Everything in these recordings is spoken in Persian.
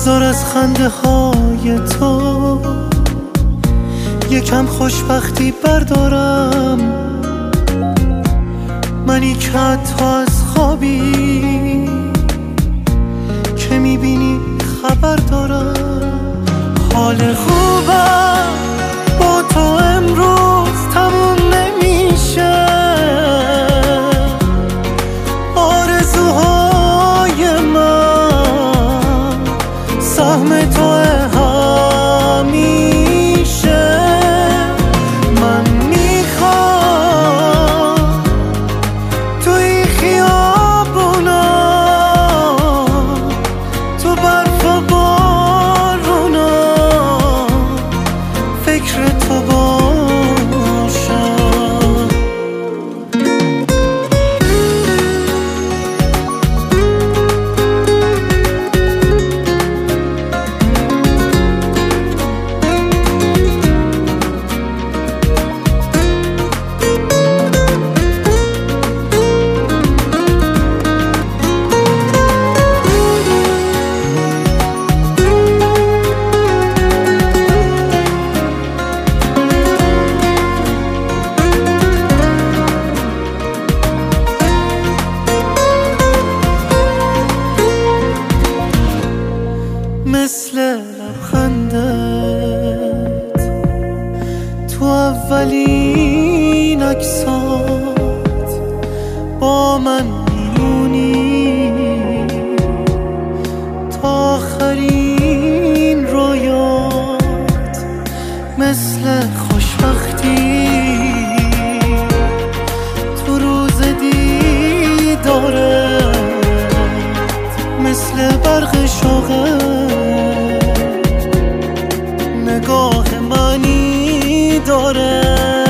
بذار از خنده های تو یکم خوشبختی بردارم. منی که حتی از خوابی که میبینی خبر دارم. حال خوبم با تو امروز تموم نمیشه. آرزوهای من سهم تو همیشه. من میخوام توی خیابونا، تو برف و بارونا فکر تو باشم. مثل لبخندت تو اولین عکسات با من میمونی تا آخرین رویات. مثل خوشبختی تو روز دیدارت، مثل برق شوقت نگاه منی داره.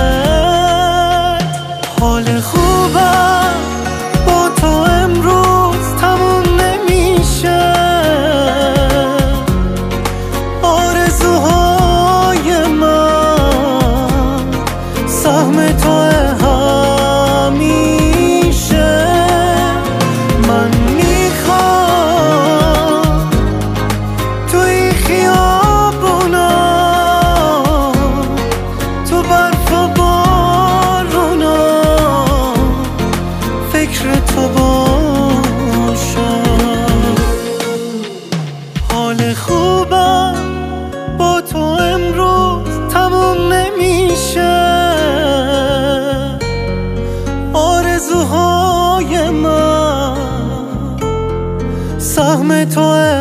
حال خوبم با تو امروز تموم نمیشه. آرزوهای من سهم تو همیشه. من میخوام توی خیابونا، تو برف و بارونا فکر تو باشم. حال خوبم با تو امروز تموم نمیشه. آرزوهای من سهم تو